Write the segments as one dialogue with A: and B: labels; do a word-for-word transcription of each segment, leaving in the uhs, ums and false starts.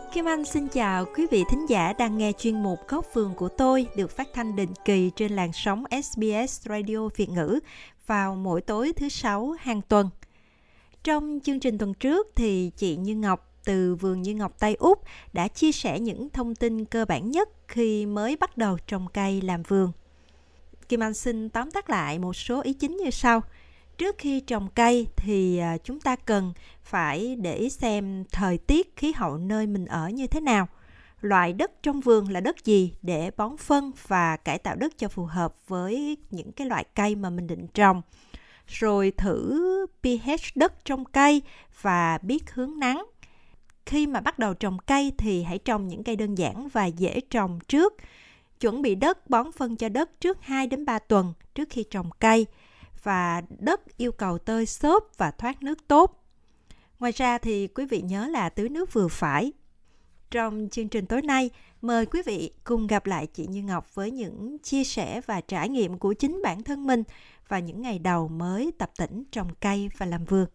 A: Kim Anh xin chào quý vị thính giả đang nghe chuyên mục Góc vườn của tôi được phát thanh định kỳ trên làn sóng ét bê ét Radio Việt ngữ vào mỗi tối thứ sáu hàng tuần. Trong chương trình tuần trước thì chị Như Ngọc từ vườn Như Ngọc Tây Úc đã chia sẻ những thông tin cơ bản nhất khi mới bắt đầu trồng cây làm vườn. Kim Anh xin tóm tắt lại một số ý chính như sau. Trước khi trồng cây thì chúng ta cần phải để ý xem thời tiết, khí hậu nơi mình ở như thế nào. Loại đất trong vườn là đất gì để bón phân và cải tạo đất cho phù hợp với những cái loại cây mà mình định trồng. Rồi thử pH đất trong cây và biết hướng nắng. Khi mà bắt đầu trồng cây thì hãy trồng những cây đơn giản và dễ trồng trước. Chuẩn bị đất, bón phân cho đất trước hai đến ba tuần trước khi trồng cây. Và đất yêu cầu tơi xốp và thoát nước tốt. Ngoài ra thì quý vị nhớ là tưới nước vừa phải. Trong chương trình tối nay, mời quý vị cùng gặp lại chị Như Ngọc với những chia sẻ và trải nghiệm của chính bản thân mình và những ngày đầu mới tập tễnh trồng cây và làm vườn.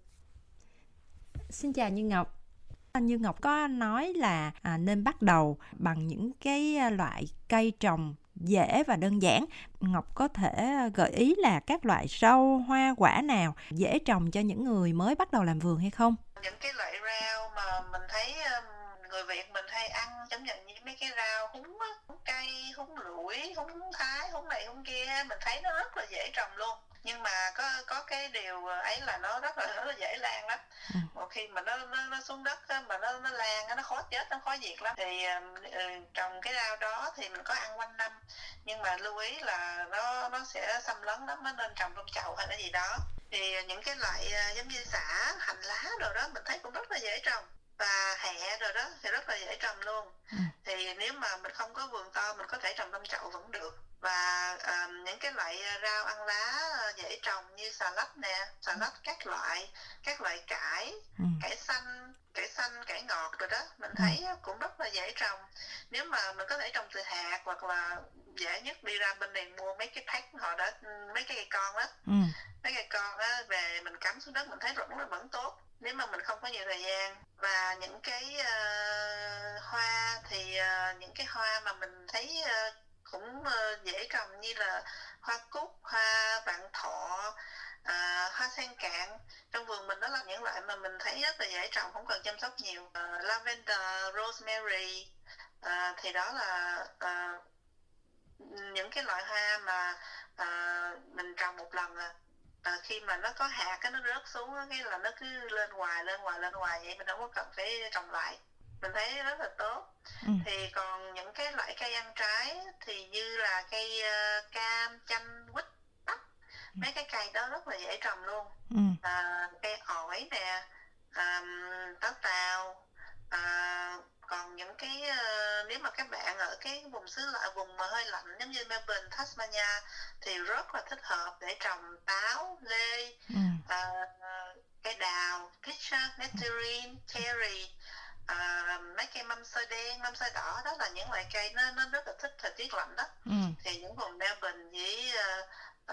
A: Xin chào Như Ngọc. Như Ngọc có nói là à, nên bắt đầu bằng những cái loại cây trồng dễ và đơn giản. Ngọc có thể gợi ý là các loại rau, hoa, quả nào dễ trồng cho những người mới bắt đầu làm vườn hay không?
B: Những cái loại rau mà mình thấy người Việt mình hay ăn, giống như mấy cái rau húng, húng cây, húng lủi, húng thái, húng này húng kia, mình thấy nó rất là dễ trồng luôn. Nhưng mà có có cái điều ấy là nó rất là, rất là dễ lan lắm. Ừ. Một khi mà nó nó, nó xuống đất mà nó nó lan, nó khó chết, nó khó diệt lắm. Thì uh, trồng cái rau đó thì mình có ăn quanh năm, nhưng mà lưu ý là nó nó sẽ xâm lấn lắm, nó nên trồng trong chậu hay là gì đó. Thì những cái loại uh, giống như sả, hành lá rồi đó mình thấy cũng rất là dễ trồng. Và hẹ rồi đó thì rất là dễ trồng luôn. Ừ. Thì nếu mà mình không có vườn to mình có thể trồng trong chậu vẫn được. Và uh, những cái loại rau ăn lá dễ trồng như xà lách nè, xà lách các loại, các loại cải, ừ. cải xanh, cải xanh, cải ngọt rồi đó, mình thấy ừ. cũng rất là dễ trồng. Nếu mà mình có thể trồng từ hạt hoặc là dễ nhất đi ra bên này mua mấy cái pack họ đã, mấy cái cây con đó, ừ. mấy cây con đó về mình cắm xuống đất mình thấy rất là vẫn tốt. Nếu mà mình không có nhiều thời gian. Và những cái uh, hoa thì uh, những cái hoa mà mình thấy uh, cũng uh, dễ trồng như là hoa cúc, hoa vạn thọ, uh, hoa sen cạn. Trong vườn mình đó là những loại mà mình thấy rất là dễ trồng, không cần chăm sóc nhiều. Uh, lavender, rosemary, uh, thì đó là uh, những cái loại hoa mà uh, mình trồng một lần à. À, khi mà nó có hạt cái nó rớt xuống cái là nó cứ lên hoài lên hoài lên hoài vậy, mình không có cần phải trồng lại, mình thấy rất là tốt. Ừ. Thì còn những cái loại cây ăn trái thì như là cây uh, cam, chanh, quýt, bắp, ừ. mấy cái cây đó rất là dễ trồng luôn. Ừ. À, cây ổi nè, um, táo tàu. À, còn những cái uh, nếu mà các bạn ở cái vùng xứ lạnh, vùng mà hơi lạnh giống như Melbourne, Tasmania thì rất là thích hợp để trồng táo, lê, ừ. uh, cây đào, peach, nectarine, cherry, uh, mấy cây mâm xôi đen, mâm xôi đỏ, đó là những loại cây nó nó rất là thích thời tiết lạnh đó. Ừ. Thì những vùng Melbourne với uh,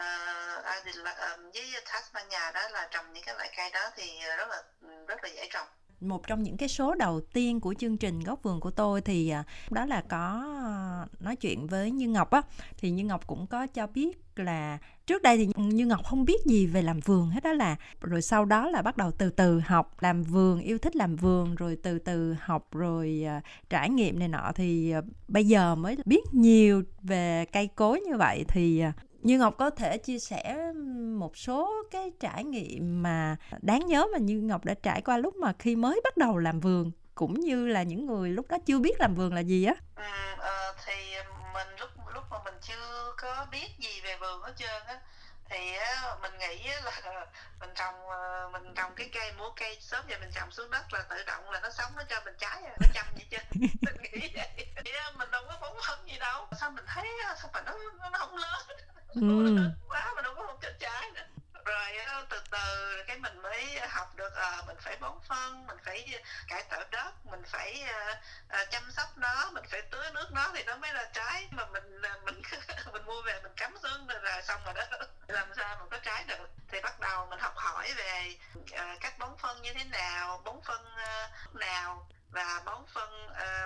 B: uh, Adelaide, uh, với Tasmania đó là trồng những cái loại cây đó thì rất là rất là dễ trồng.
A: Một trong những cái số đầu tiên của chương trình Góc vườn của tôi thì đó là có nói chuyện với Như Ngọc á, thì Như Ngọc cũng có cho biết là trước đây thì Như Ngọc không biết gì về làm vườn hết đó, là rồi sau đó là bắt đầu từ từ học làm vườn, yêu thích làm vườn, rồi từ từ học rồi uh, trải nghiệm này nọ thì uh, bây giờ mới biết nhiều về cây cối như vậy. Thì uh, Như Ngọc có thể chia sẻ một số cái trải nghiệm mà đáng nhớ mà Như Ngọc đã trải qua lúc mà khi mới bắt đầu làm vườn, cũng như là những người lúc đó chưa biết làm vườn là gì á.
B: Ừ, uh, thì mình lúc lúc mà mình chưa có biết gì về vườn hết trơn á, thì uh, mình nghĩ là mình trồng uh, mình trồng cái cây, mua cây sớm giờ mình trồng xuống đất là tự động là nó sống, nó cho mình trái, nó chăm vậy chứ. Mình nghĩ vậy. Thì uh, mình đâu có bón phân gì đâu. Sao mình thấy sao mà nó nó không lớn. Ừ. Quá mà đâu có không cho trái nữa. Rồi từ từ cái mình mới học được à, mình phải bón phân, mình phải cải tạo đất, mình phải à, à, chăm sóc nó, mình phải tưới nước nó thì nó mới ra trái. Mà mình mình mình mua về mình cắm xuống rồi là xong rồi đó, làm sao mà có trái được. Thì bắt đầu mình học hỏi về à, cách bón phân như thế nào, bón phân à, nào và bón phân à,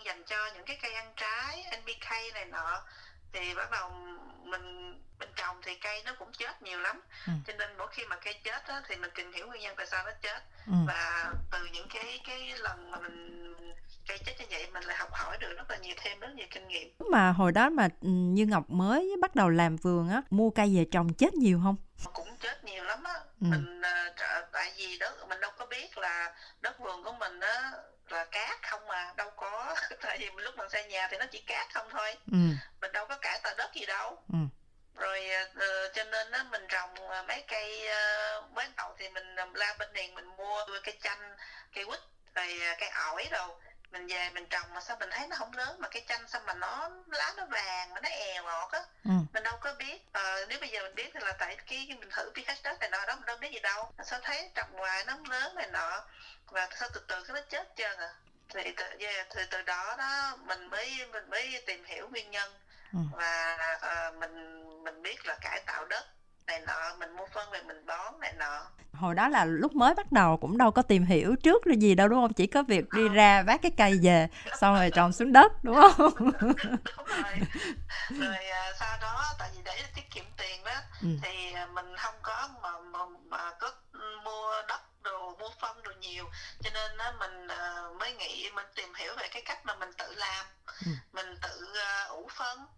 B: dành cho những cái cây ăn trái en pê ca này nọ, thì bắt đầu mình mình trồng thì cây nó cũng chết nhiều lắm. ừ. Cho nên mỗi khi mà cây chết á, thì mình tìm hiểu nguyên nhân tại sao nó chết. ừ. Và từ những cái cái lần mà mình cây chết như vậy mình lại học hỏi được rất là nhiều, thêm rất nhiều kinh nghiệm.
A: Mà hồi đó mà như Ngọc mới bắt đầu làm vườn á, mua cây về trồng chết nhiều không?
B: Cũng chết nhiều lắm á.
A: ừ.
B: Mình tại vì đất mình đâu có biết là đất vườn của mình á là cát không mà, đâu có tại vì lúc mình xây nhà thì nó chỉ cát không thôi. ừ. Mình đâu có cải tạo đất gì đâu. ừ. Rồi uh, cho nên á mình trồng mấy cây uh, mới đầu thì mình la bên điền mình mua cây chanh, cây quýt, rồi cây ổi đâu. Mình về mình trồng mà sao mình thấy nó không lớn, mà cây chanh sao mà nó lá nó vàng mà nó èo ngọt á. ừ. Mình đâu có biết. Ờ, nếu bây giờ mình biết thì là tại cái mình thử pH đất này nọ đó, mình đâu biết gì đâu. Mà sao thấy trồng ngoài nó không lớn này nọ, và sao từ từ cái nó chết trơn à. Thì từ, yeah, từ từ đó đó mình mới mình mới tìm hiểu nguyên nhân. ừ. Và uh, mình mình biết là cải tạo đất này nọ, mình mua phân về mình bón này nọ.
A: Hồi đó là lúc mới bắt đầu cũng đâu có tìm hiểu trước rồi gì đâu đúng không? Chỉ có việc đi ra vác cái cây về xong rồi trồng xuống đất đúng không?
B: Đúng rồi. Rồi uh, sau đó tại vì để tiết kiệm tiền đó, ừ. thì mình không có mà, mà, mà có mua đất đồ, mua phân đồ nhiều, cho nên uh, mình uh, mới nghĩ mình tìm hiểu về cái cách mà mình tự làm. ừ. Mình tự uh, ủ phân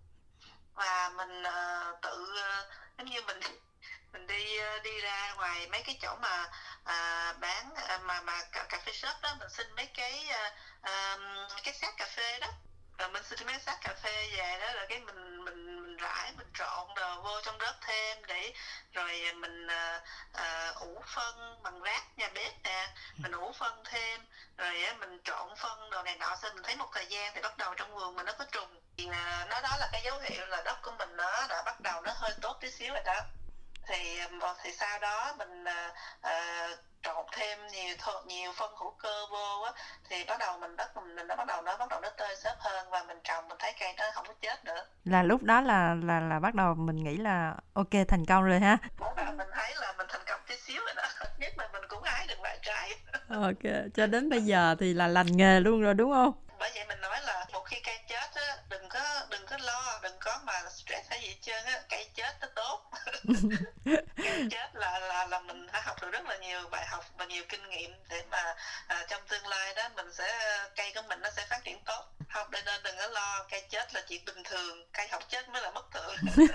B: và mình uh, tự uh, giống như mình mình đi đi ra ngoài mấy cái chỗ mà à, bán mà mà cà, cà phê shop đó, mình xin mấy cái à, cái xác cà phê đó, rồi mình xin mấy cái xác cà phê về đó, rồi cái mình mình mình rải mình trộn đồ vô trong đất thêm để rồi mình à, à, ủ phân bằng rác nhà bếp nè, mình ủ phân thêm rồi á, mình trộn phân đồ này nọ, xong mình thấy một thời gian thì bắt đầu trong vườn mình nó có trùng, thì à, nó đó là cái dấu hiệu là đất của mình nó đã bắt đầu nó hơi tốt tí xíu rồi đó. thì thì sau đó mình uh, trộn thêm nhiều nhiều phân hữu cơ vô á, thì bắt đầu mình đất mình nó bắt đầu nó bắt đầu nó tơi xốp hơn, và mình trồng mình thấy cây nó không có chết nữa.
A: Là lúc đó là là là bắt đầu mình nghĩ là ok thành công rồi ha.
B: Bắt đầu mình thấy là mình thành công tí xíu rồi đó, nhất là mình cũng hái được vài trái.
A: Ok, cho đến bây giờ thì là lành nghề luôn rồi đúng không?
B: Bởi vậy mình nói là một khi cây chết á, đừng có đừng có lo, đừng có mà stress hay gì hết trơn á, cây chết nó tốt. Cây chết là là là mình đã học được rất là nhiều bài học và nhiều kinh nghiệm để mà à, trong tương lai đó mình sẽ cây của mình nó sẽ phát triển tốt. Không, nên đừng có lo, cây chết là chuyện bình thường, cây không chết mới là bất thường.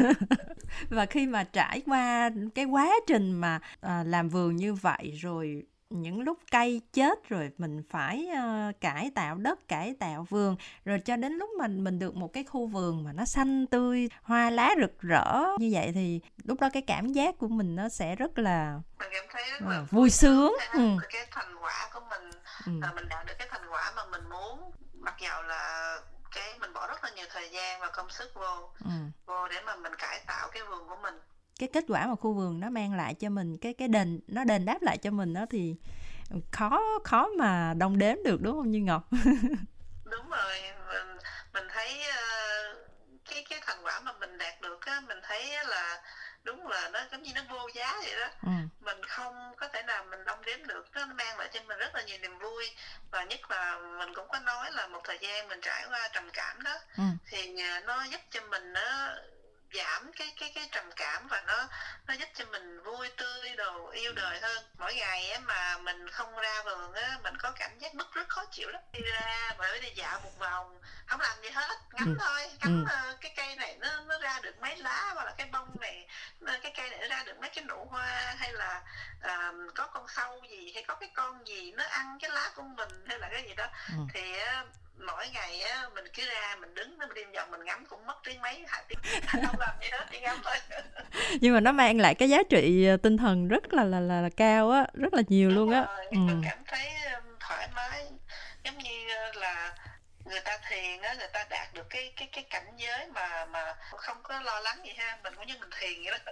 A: Và khi mà trải qua cái quá trình mà à, làm vườn như vậy rồi, những lúc cây chết rồi mình phải uh, cải tạo đất, cải tạo vườn, rồi cho đến lúc mình mình được một cái khu vườn mà nó xanh tươi, hoa lá rực rỡ như vậy, thì lúc đó cái cảm giác của mình nó sẽ rất là,
B: mình cảm thấy rất là
A: uh, vui sướng.
B: Ừ. Cái thành quả của mình, ừ. là mình đạt được cái thành quả mà mình muốn, mặc dầu là cái mình bỏ rất là nhiều thời gian và công sức vô, ừ. vô để mà mình cải tạo cái vườn của mình.
A: Cái kết quả mà khu vườn nó mang lại cho mình, cái cái đền nó đền đáp lại cho mình đó thì khó khó mà đong đếm được đúng không Như Ngọc?
B: Đúng rồi, mình mình thấy uh, cái cái thành quả mà mình đạt được á, mình thấy là đúng là nó giống như nó vô giá vậy đó. ừ. Mình không có thể nào mình đong đếm được, nó mang lại cho mình rất là nhiều niềm vui, và nhất là mình cũng có nói là một thời gian mình trải qua trầm cảm đó, ừ. thì nó giúp cho mình nó giảm cái cái cái trầm cảm, và nó nó giúp cho mình vui tươi đồ, yêu đời hơn. Mỗi ngày á mà mình không ra vườn á, mình có cảm giác bứt rứt khó chịu lắm. Đi ra mà đi dạo một vòng không làm gì hết, ngắm ừ. thôi, ngắm ừ. uh, cái cây này nó nó ra được mấy lá, hoặc là cái bông này, cái cây này nó ra được mấy cái nụ hoa, hay là uh, có con sâu gì, hay có cái con gì nó ăn cái lá của mình, hay là cái gì đó, ừ. thì uh, mỗi ngày á mình cứ ra mình đứng nó đi vòng mình ngắm cũng mất đến mấy hai tiếng, không làm gì hết, đi ngắm thôi.
A: Nhưng mà nó mang lại cái giá trị tinh thần rất là là là, là cao á, rất là nhiều đúng luôn á.
B: Ừ. Mình cảm thấy thoải mái, giống như là người ta thiền á, người ta đạt được cái cái cái cảnh giới mà mà không có lo lắng gì ha, mình cũng như mình thiền vậy đó.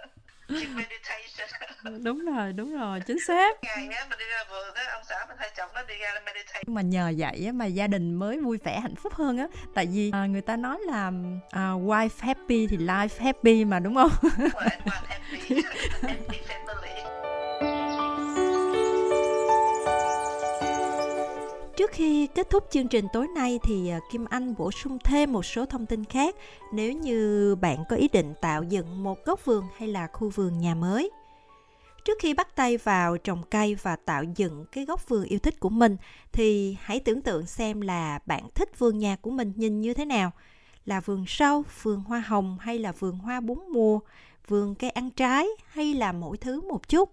A: Đúng rồi, đúng rồi, chính xác.
B: Ngày á mình đi ra vườn á, ông xã mình hai chồng nó đi ra meditate.
A: Nhưng mà nhờ vậy á mà gia đình mới vui vẻ hạnh phúc hơn á, tại vì à, người ta nói là à, wife happy thì life happy mà đúng không?
B: Wife happy, happy family.
A: Trước Trước khi kết thúc chương trình tối nay thì Kim Anh bổ sung thêm một số thông tin khác nếu như bạn có ý định tạo dựng một góc vườn hay là khu vườn nhà mới. Trước khi bắt tay vào trồng cây và tạo dựng cái góc vườn yêu thích của mình thì hãy tưởng tượng xem là bạn thích vườn nhà của mình nhìn như thế nào. Là vườn sâu, vườn hoa hồng hay là vườn hoa bốn mùa, vườn cây ăn trái hay là mỗi thứ một chút.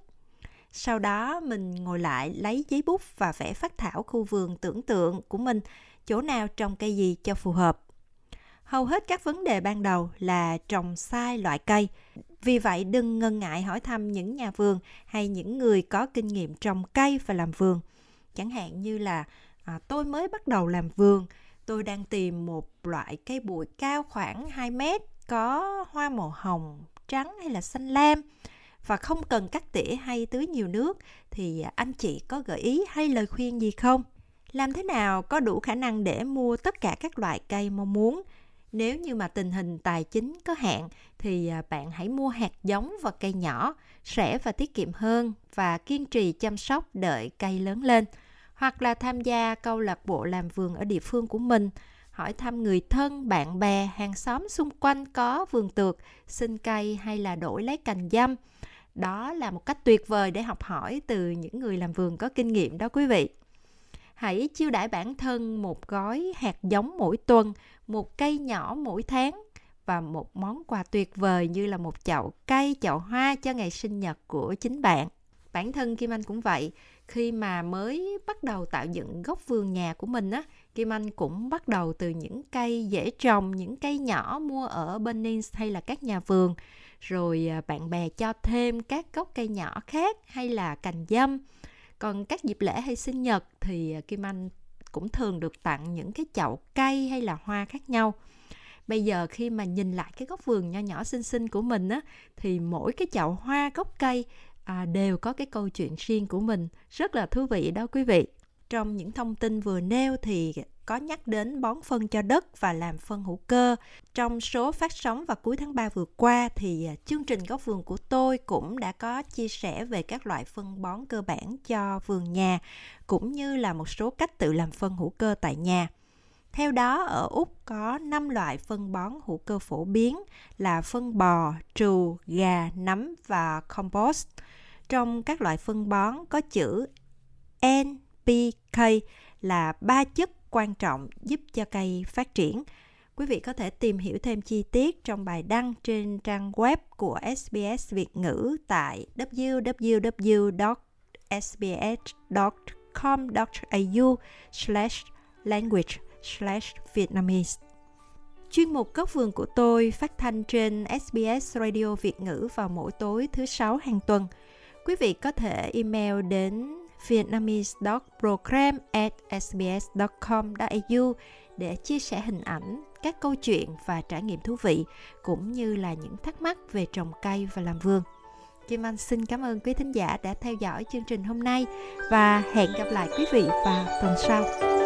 A: Sau đó mình ngồi lại lấy giấy bút và vẽ phác thảo khu vườn tưởng tượng của mình, chỗ nào trồng cây gì cho phù hợp. Hầu hết các vấn đề ban đầu là trồng sai loại cây. Vì vậy đừng ngần ngại hỏi thăm những nhà vườn hay những người có kinh nghiệm trồng cây và làm vườn. Chẳng hạn như là à, tôi mới bắt đầu làm vườn, tôi đang tìm một loại cây bụi cao khoảng hai mét, có hoa màu hồng, trắng hay là xanh lam và không cần cắt tỉa hay tưới nhiều nước, thì anh chị có gợi ý hay lời khuyên gì không? Làm thế nào có đủ khả năng để mua tất cả các loại cây mong muốn? Nếu như mà tình hình tài chính có hạn thì bạn hãy mua hạt giống và cây nhỏ, rẻ và tiết kiệm hơn, và kiên trì chăm sóc đợi cây lớn lên. Hoặc là tham gia câu lạc bộ làm vườn ở địa phương của mình, hỏi thăm người thân, bạn bè, hàng xóm xung quanh có vườn tược, xin cây hay là đổi lấy cành dăm. Đó là một cách tuyệt vời để học hỏi từ những người làm vườn có kinh nghiệm đó quý vị. Hãy chiêu đãi bản thân một gói hạt giống mỗi tuần, một cây nhỏ mỗi tháng và một món quà tuyệt vời như là một chậu cây, chậu hoa cho ngày sinh nhật của chính bạn. Bản thân Kim Anh cũng vậy. Khi mà mới bắt đầu tạo dựng góc vườn nhà của mình á, Kim Anh cũng bắt đầu từ những cây dễ trồng, những cây nhỏ mua ở Bunnings hay là các nhà vườn. Rồi bạn bè cho thêm các gốc cây nhỏ khác hay là cành dăm. Còn các dịp lễ hay sinh nhật thì Kim Anh cũng thường được tặng những cái chậu cây hay là hoa khác nhau. Bây giờ khi mà nhìn lại cái góc vườn nho nhỏ xinh xinh của mình á, thì mỗi cái chậu hoa, gốc cây à, đều có cái câu chuyện riêng của mình. Rất là thú vị đó quý vị. Trong những thông tin vừa nêu thì có nhắc đến bón phân cho đất và làm phân hữu cơ. Trong số phát sóng vào cuối tháng ba vừa qua thì chương trình Góc Vườn của tôi cũng đã có chia sẻ về các loại phân bón cơ bản cho vườn nhà, cũng như là một số cách tự làm phân hữu cơ tại nhà. Theo đó, ở Úc có năm loại phân bón hữu cơ phổ biến là phân bò, trù, gà, nấm và compost. Trong các loại phân bón có chữ en pê ca là ba chất quan trọng giúp cho cây phát triển. Quý vị có thể tìm hiểu thêm chi tiết trong bài đăng trên trang web của ét bê ét Việt ngữ tại w w w chấm s b s chấm com chấm a u slash language slash Vietnamese. Chuyên mục Góc Vườn của tôi phát thanh trên ét bê ét Radio Việt ngữ vào mỗi tối thứ sáu hàng tuần. Quý vị có thể email đến vietnamese dot program at s b s dot com dot a u để chia sẻ hình ảnh, các câu chuyện và trải nghiệm thú vị, cũng như là những thắc mắc về trồng cây và làm vườn. Kim Anh xin cảm ơn quý thính giả đã theo dõi chương trình hôm nay và hẹn gặp lại quý vị vào tuần sau.